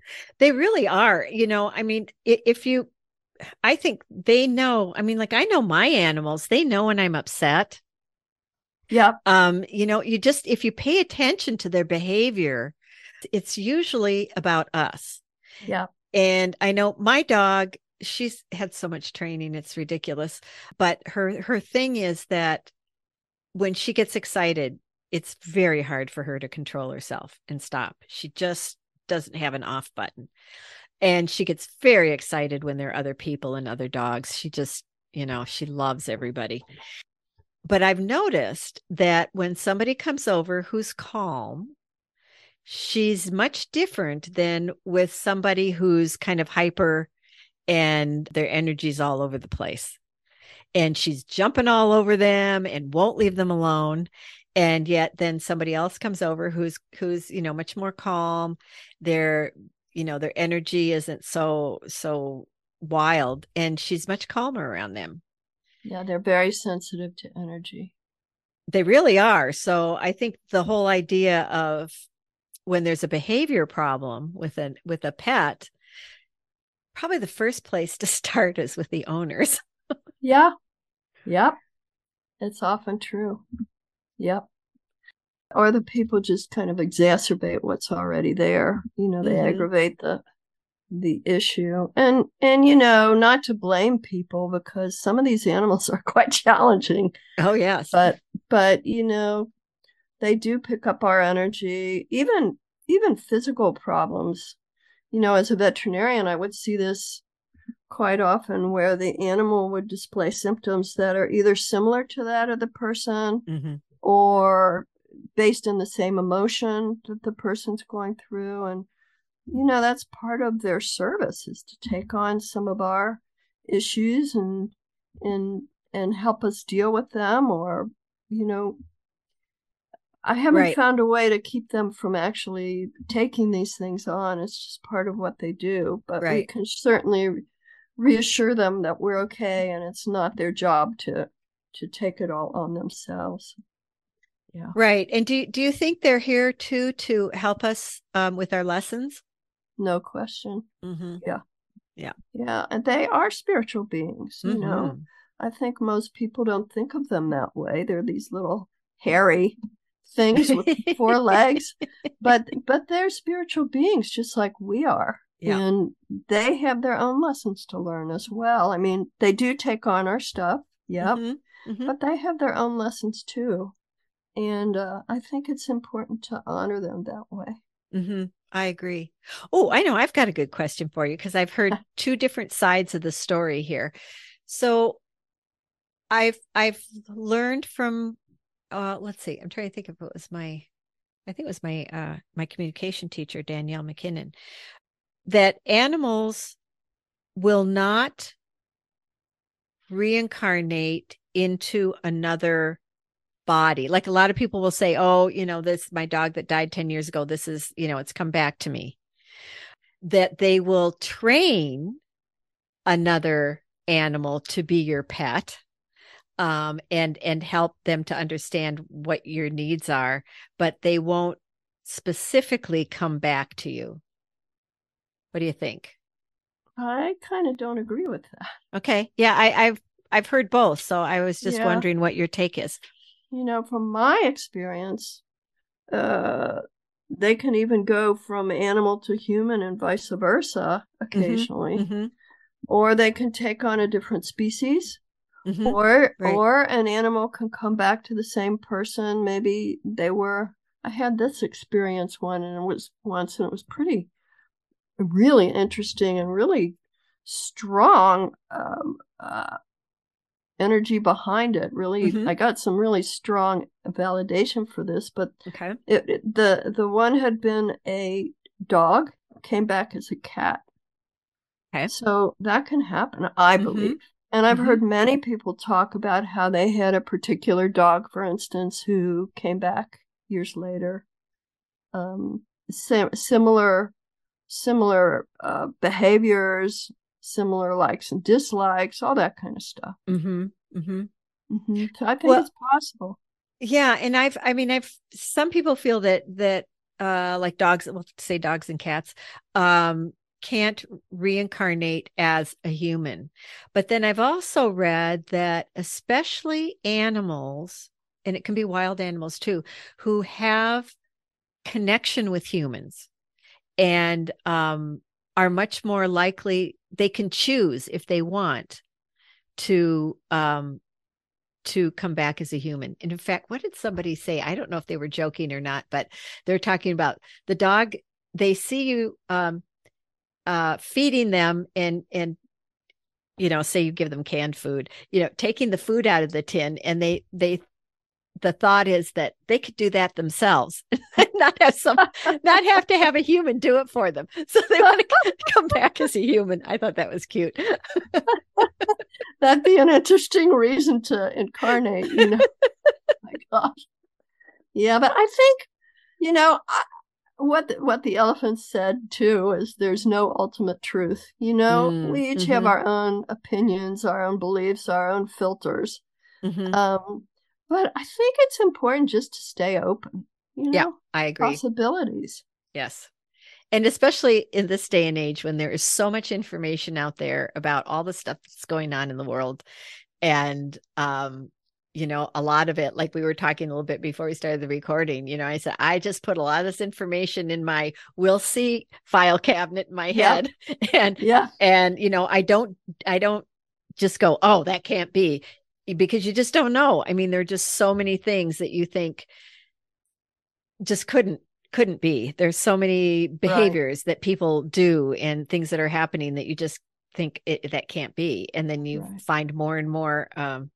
They really are. I mean, I think they know. I mean, like I know my animals, they know when I'm upset. Yep. If you pay attention to their behavior, it's usually about us. Yep. And I know my dog, she's had so much training, it's ridiculous. But her thing is that when she gets excited, it's very hard for her to control herself and stop. She just doesn't have an off button. And she gets very excited when there are other people and other dogs. She just, she loves everybody. But I've noticed that when somebody comes over who's calm, she's much different than with somebody who's kind of hyper and their energy's all over the place. And she's jumping all over them and won't leave them alone. And yet then somebody else comes over who's much more calm. Their energy isn't so wild, and she's much calmer around them. Yeah, they're very sensitive to energy. They really are. So I think the whole idea of when there's a behavior problem with a pet, probably the first place to start is with the owners. Yeah. Yep. It's often true. Yep. Or the people just kind of exacerbate what's already there. They aggravate the issue. And not to blame people, because some of these animals are quite challenging. Oh, yes. But they do pick up our energy, even physical problems. As a veterinarian, I would see this quite often, where the animal would display symptoms that are either similar to that of the person or based in the same emotion that the person's going through. And, that's part of their service, is to take on some of our issues and help us deal with them. Or, I haven't found a way to keep them from actually taking these things on. It's just part of what they do. But we can certainly reassure them that we're okay, and it's not their job to take it all on themselves. Yeah. Right. And do you think they're here too to help us with our lessons? No question. Yeah. Yeah. And they are spiritual beings. I think most people don't think of them that way. They're these little hairy things with 4 legs, but they're spiritual beings just like we are. Yeah. And they have their own lessons to learn as well. I mean, they do take on our stuff. Yep. But they have their own lessons too. And I think it's important to honor them that way. I agree. Oh, I know. I've got a good question for you, because I've heard 2 different sides of the story here. So I've learned from, let's see, I'm trying to think if it was I think it was my communication teacher, Danielle McKinnon, that animals will not reincarnate into another body. Like a lot of people will say, oh, this, my dog that died 10 years ago, this is, it's come back to me. That they will train another animal to be your pet, and help them to understand what your needs are, but they won't specifically come back to you. What do you think? I kind of don't agree with that. Okay. Yeah, I've heard both, so I was just wondering what your take is. From my experience, they can even go from animal to human and vice versa occasionally. Or they can take on a different species. Or an animal can come back to the same person. Maybe I had this experience once, and it was really interesting and really strong energy behind it. Really, I got some really strong validation for this. But the one had been a dog, came back as a cat. Okay. So that can happen, I believe. And I've heard many people talk about how they had a particular dog, for instance, who came back years later. Similar behaviors, similar likes and dislikes, all that kind of stuff. So I think it's possible. Yeah, and I've some people feel that like dogs, we'll say dogs and cats, can't reincarnate as a human. But then I've also read that especially animals, and it can be wild animals too, who have connection with humans and are much more likely, they can choose if they want to come back as a human. And in fact, what did somebody say? I don't know if they were joking or not, but they're talking about the dog. They see you feeding them and say you give them canned food, taking the food out of the tin, and they the thought is that they could do that themselves, not have to have a human do it for them. So they want to come back as a human. I thought that was cute. That'd be an interesting reason to incarnate, My gosh. Yeah, but I think, what the elephant said too is there's no ultimate truth. We each have our own opinions, our own beliefs, our own filters. But I think it's important just to stay open. Yeah, I agree. Possibilities. Yes. And especially in this day and age when there is so much information out there about all the stuff that's going on in the world. And, a lot of it, like we were talking a little bit before we started the recording, I said, I just put a lot of this information in my we'll see file cabinet in my head. And I don't just go, oh, that can't be, because you just don't know. I mean, there are just so many things that you think just couldn't be. There's so many behaviors that people do and things that are happening that you just think that can't be. And then you find more and more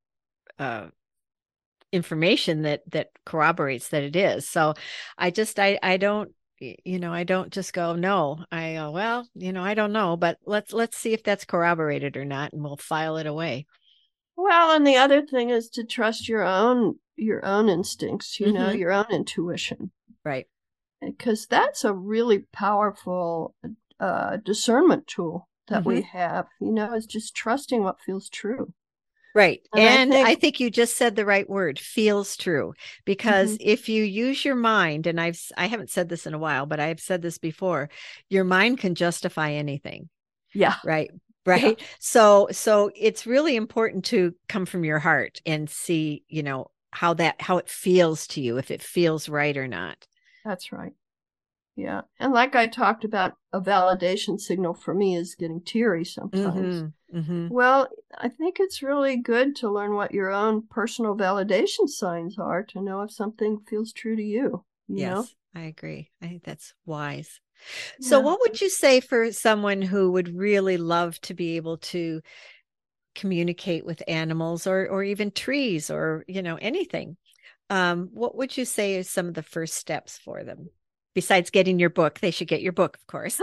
information that corroborates that it is. So I don't just go, no. I go, well, I don't know, but let's see if that's corroborated or not, and we'll file it away. Well, and the other thing is to trust your own instincts, your own intuition. Right. Because that's a really powerful discernment tool that we have, is just trusting what feels true. Right. And I think you just said the right word, feels true, because if you use your mind, and I haven't said this in a while, but I've said this before, your mind can justify anything. Yeah. Right. Yeah. So it's really important to come from your heart and see, how it feels to you, if it feels right or not. That's right. Yeah. And like I talked about, a validation signal for me is getting teary sometimes. Well, I think it's really good to learn what your own personal validation signs are to know if something feels true to you. Yes, I agree. I think that's wise. So what would you say for someone who would really love to be able to communicate with animals or even trees or, anything? What would you say is some of the first steps for them? Besides getting your book, they should get your book, of course.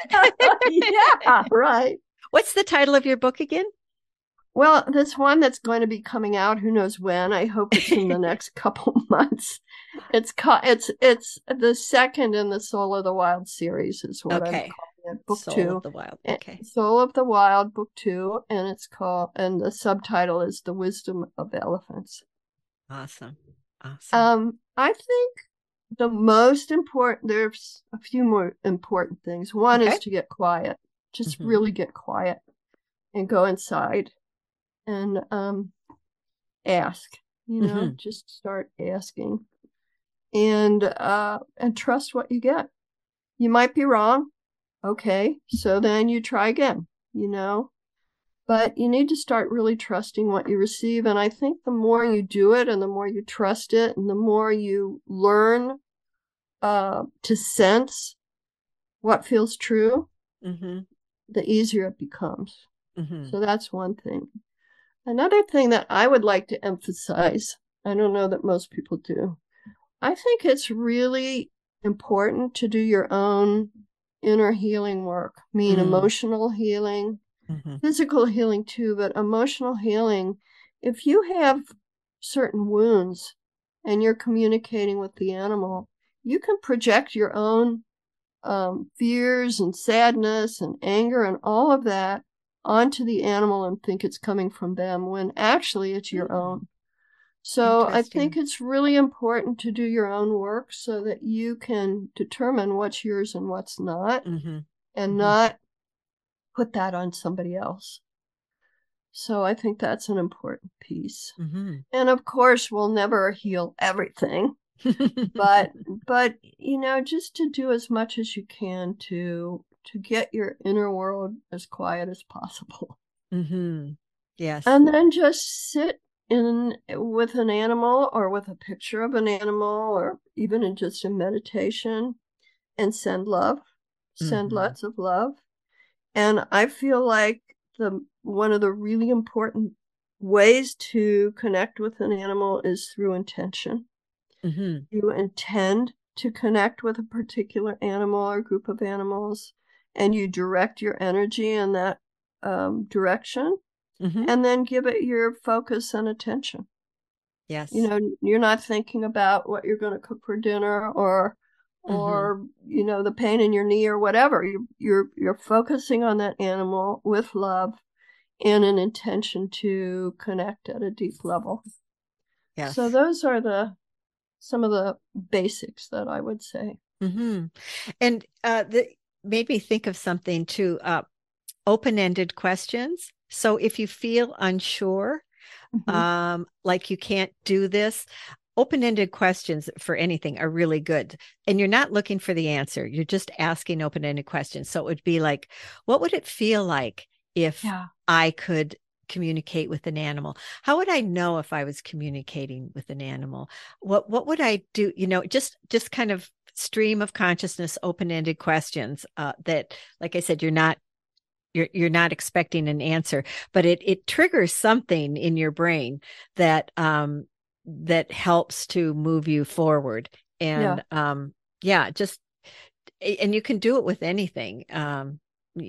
Yeah, right. What's the title of your book again? Well, this one that's going to be coming out, who knows when. I hope it's in the next couple months. It's the second in the Soul of the Wild series is what I'm calling it. Book Soul 2. Of the Wild. Okay. Soul of the Wild, Book 2, and the subtitle is The Wisdom of Elephants. Awesome. I think the most important, there's a few more important things. One is to get quiet. Just really get quiet and go inside and ask, just start asking and trust what you get. You might be wrong. Okay. So then you try again, but you need to start really trusting what you receive. And I think the more you do it and the more you trust it and the more you learn to sense what feels true, the easier it becomes. So that's one thing. Another thing that I would like to emphasize, I don't know that most people do, I think it's really important to do your own inner healing work, emotional healing, physical healing too, but emotional healing. If you have certain wounds and you're communicating with the animal, you can project your own fears and sadness and anger and all of that onto the animal and think it's coming from them when actually it's your own. So I think it's really important to do your own work so that you can determine what's yours and what's not, and not put that on somebody else. So I think that's an important piece. And of course, we'll never heal everything, but just to do as much as you can to get your inner world as quiet as possible. Yes. And then just sit with an animal or with a picture of an animal, or even in just a meditation, and send love, send lots of love. And I feel like one of the really important ways to connect with an animal is through intention. You intend to connect with a particular animal or group of animals, and you direct your energy in that direction, and then give it your focus and attention. Yes. You're not thinking about what you're going to cook for dinner, or the pain in your knee or whatever. You're focusing on that animal with love and an intention to connect at a deep level. Yes. So those are some of the basics that I would say. And made me think of something too, open-ended questions. So if you feel unsure, like you can't do this, open-ended questions for anything are really good. And you're not looking for the answer. You're just asking open-ended questions. So it would be like, what would it feel like if I could communicate with an animal? How would I know if I was communicating with an animal? What would I do? Just kind of stream of consciousness, open-ended questions that, like I said, you're not expecting an answer, but it triggers something in your brain that that helps to move you forward. And and you can do it with anything. And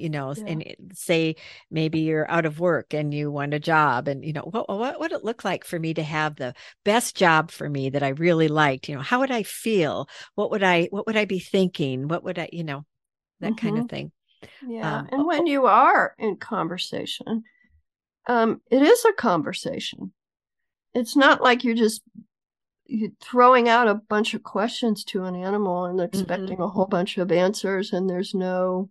say maybe you're out of work and you want a job, and what would it look like for me to have the best job for me that I really liked? How would I feel? What would I be thinking? What would I, that kind of thing. And when you are in conversation, it is a conversation. It's not like you're throwing out a bunch of questions to an animal and expecting a whole bunch of answers, and there's no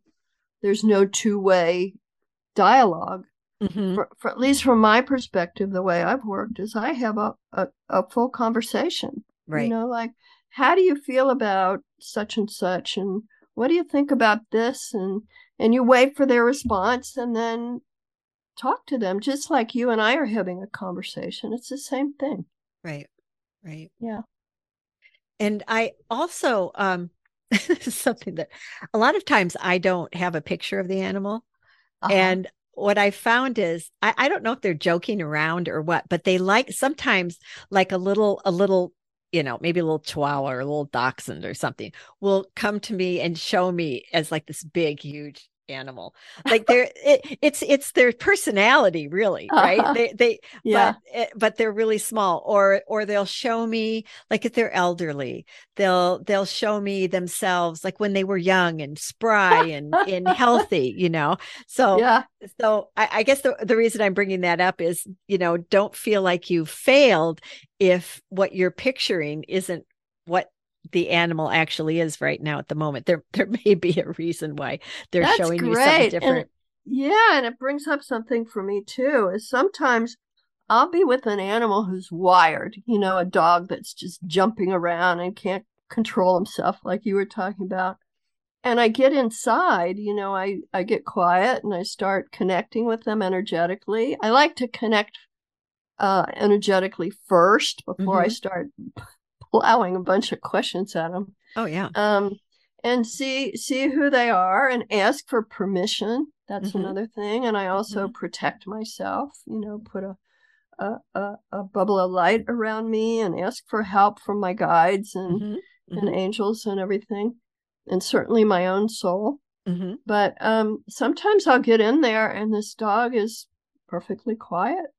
two-way dialogue. For at least from my perspective, the way I've worked is I have a full conversation. Right. Like, how do you feel about such and such, and what do you think about this? And you wait for their response and then talk to them, just like you and I are having a conversation. It's the same thing. Right. Yeah. And I also, this is something that a lot of times I don't have a picture of the animal. And what I found is, I don't know if they're joking around or what, but they sometimes like a little, maybe a little chihuahua or a little dachshund or something will come to me and show me as like this big, huge animal. Like it's their personality, really, right? But they're really small. Or they'll show me, like if they're elderly, they'll show me themselves like when they were young and spry and healthy, So I guess the reason I'm bringing that up is, don't feel like you failed if what you're picturing isn't what the animal actually is right now at the moment. There may be a reason why they're showing you something different. And it brings up something for me too, is sometimes I'll be with an animal who's wired, a dog that's just jumping around and can't control himself, like you were talking about. And I get inside, I get quiet and I start connecting with them energetically. I like to connect energetically first before I start plowing a bunch of questions at them. Oh yeah. And see who they are and ask for permission. That's another thing. And I also protect myself, put a bubble of light around me and ask for help from my guides and angels and everything. And certainly my own soul. But sometimes I'll get in there and this dog is perfectly quiet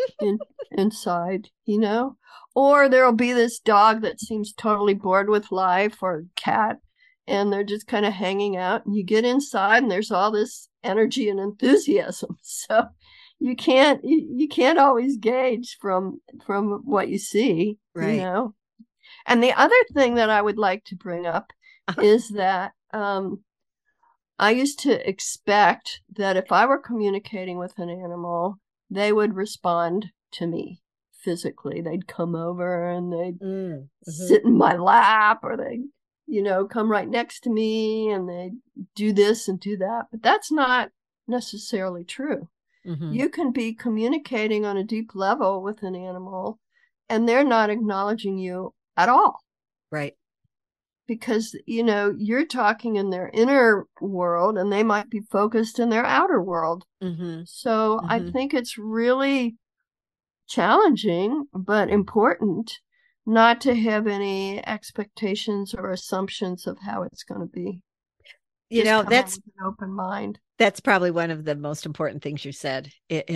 inside, or there'll be this dog that seems totally bored with life, or cat, and they're just kind of hanging out, and you get inside and there's all this energy and enthusiasm. So you can't always gauge from what you see, Right. you know. And the other thing that I would like to bring up is that I used to expect that if I were communicating with an animal, they would respond to me physically. They'd come over and they'd sit in my lap, or they'd, come right next to me and they'd do this and do that. But that's not necessarily true. You can be communicating on a deep level with an animal and they're not acknowledging you at all. Right. Because, you're talking in their inner world and they might be focused in their outer world. So I think it's really challenging, but important not to have any expectations or assumptions of how it's going to be. That's an open mind. That's probably one of the most important things you said.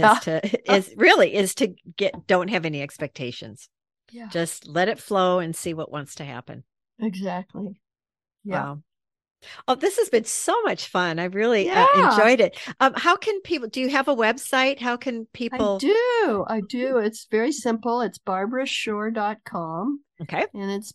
Is to don't have any expectations. Yeah. Just let it flow and see what wants to happen. Exactly. Yeah. Wow. Oh, this has been so much fun. I really enjoyed it. How can people, do you have a website? How can people? I do. It's very simple. It's barbarashore.com. Okay. And it's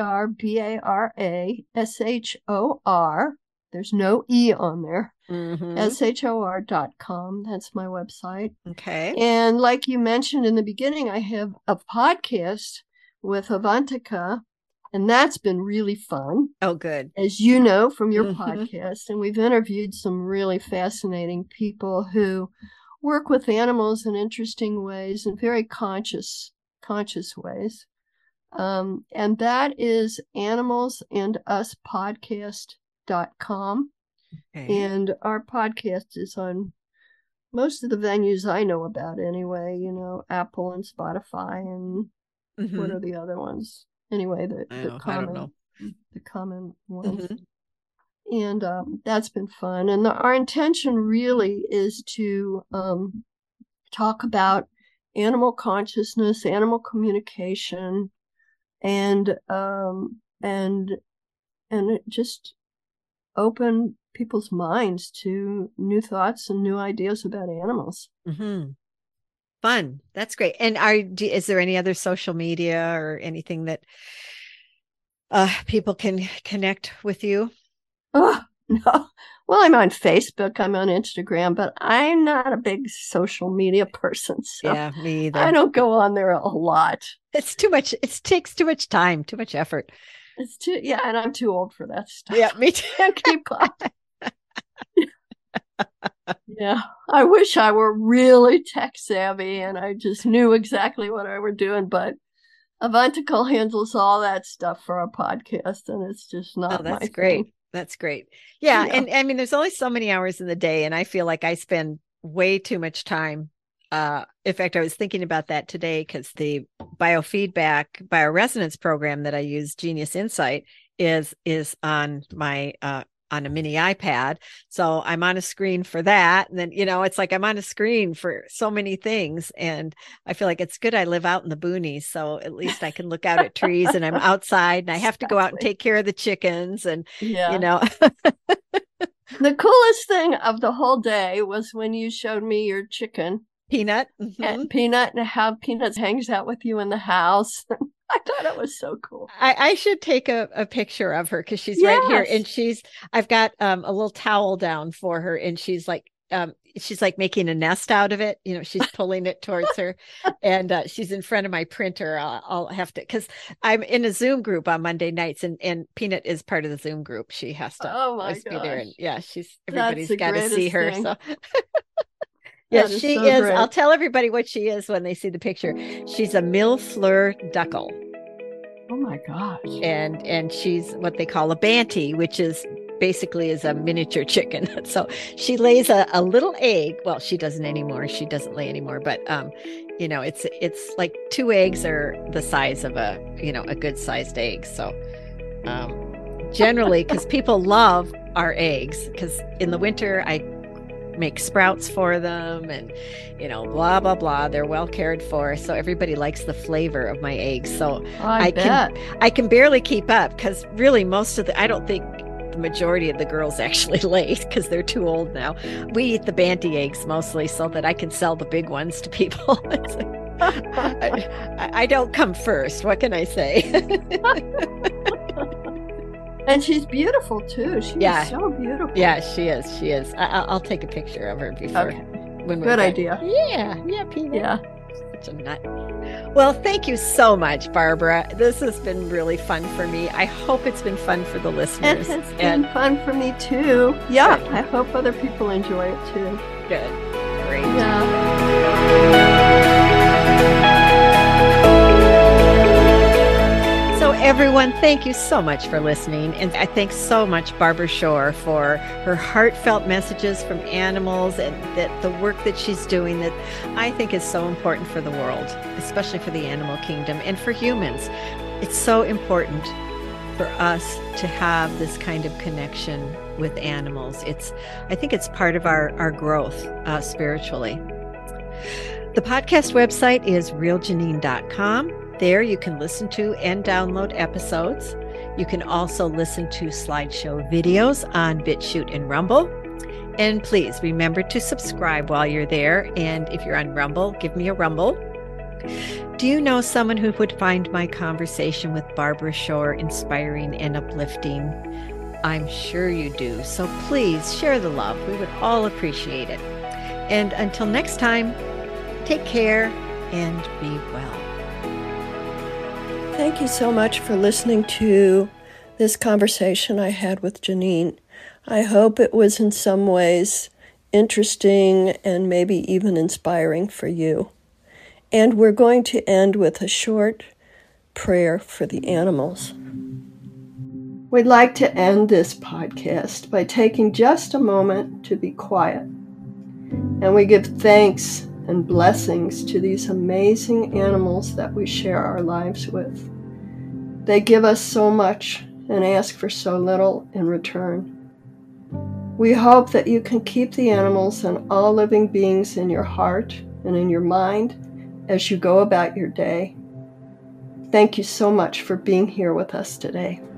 BARBARASHOR. There's no E on there. SHOR.com. That's my website. Okay. And like you mentioned in the beginning, I have a podcast with Avantika, and that's been really fun. Oh, good. As you know from your podcast. And we've interviewed some really fascinating people who work with animals in interesting ways, in very conscious ways. And that is animalsanduspodcast.com. Okay. And our podcast is on most of the venues I know about anyway, Apple and Spotify and what are the other ones? Anyway, the common ones. And that's been fun. And our intention really is to talk about animal consciousness, animal communication, and just open people's minds to new thoughts and new ideas about animals. Fun. That's great. And is there any other social media or anything that people can connect with you? Oh, no. Well, I'm on Facebook, I'm on Instagram, but I'm not a big social media person. So yeah, me either. I don't go on there a lot. It's too much. It takes too much time, too much effort. And I'm too old for that stuff. Yeah, me too. Can't keep up. Yeah, I wish I were really tech savvy and I just knew exactly what I were doing, but Avantika handles all that stuff for our podcast, and it's just not my great. thing. That's great. Yeah, and I mean, there's only so many hours in the day, and I feel like I spend way too much time. In fact, I was thinking about that today because the biofeedback bioresonance program that I use, Genius Insight, is on my on a mini iPad. So I'm on a screen for that. And then, it's like I'm on a screen for so many things. And I feel like it's good I live out in the boonies. So at least I can look out at trees and I'm outside and I have to go out and take care of the chickens. And, The coolest thing of the whole day was when you showed me your chicken. Peanut. And Peanut, and how Peanut hangs out with you in the house. I thought it was so cool. I should take a picture of her because she's right here, and I've got a little towel down for her, and she's like making a nest out of it. She's pulling it towards her, and she's in front of my printer. I'll have to, because I'm in a Zoom group on Monday nights, and Peanut is part of the Zoom group. She has to be there, and everybody's got to see her. Thing. So. Yes, she is. Great. I'll tell everybody what she is when they see the picture. She's a mille-fleur duckle. Oh my gosh. And she's what they call a banty, which is basically a miniature chicken. So she lays a little egg. Well, she doesn't anymore. She doesn't lay anymore, but it's like 2 eggs are the size of a good sized egg. So generally, because people love our eggs, because in the winter I make sprouts for them and blah blah blah, they're well cared for, so everybody likes the flavor of my eggs. So I can barely keep up, because really most of I don't think the majority of the girls actually lay because they're too old now. We eat the Banty eggs mostly so that I can sell the big ones to people. I don't come first. What can I say? And she's beautiful too. She's so beautiful. Yeah, she is. She is. I'll take a picture of her before. Okay. Good idea. Yeah, Peanut. Yeah. Such a nut. Well, thank you so much, Barbara. This has been really fun for me. I hope it's been fun for the listeners. It has been fun for me too. Yeah, Good. I hope other people enjoy it too. Good. Great. Yeah. So everyone, thank you so much for listening. And I thank so much Barbara Shore for her heartfelt messages from animals and that the work that she's doing that I think is so important for the world, especially for the animal kingdom and for humans. It's so important for us to have this kind of connection with animals. I think it's part of our growth spiritually. The podcast website is realjanine.com. There you can listen to and download episodes. You can also listen to slideshow videos on BitChute and Rumble. And please remember to subscribe while you're there. And if you're on Rumble, give me a rumble. Do you know someone who would find my conversation with Barbara Shore inspiring and uplifting? I'm sure you do. So please share the love. We would all appreciate it. And until next time, take care and be well. Thank you so much for listening to this conversation I had with Janine. I hope it was in some ways interesting and maybe even inspiring for you. And we're going to end with a short prayer for the animals. We'd like to end this podcast by taking just a moment to be quiet. And we give thanks and blessings to these amazing animals that we share our lives with. They give us so much and ask for so little in return. We hope that you can keep the animals and all living beings in your heart and in your mind as you go about your day. Thank you so much for being here with us today.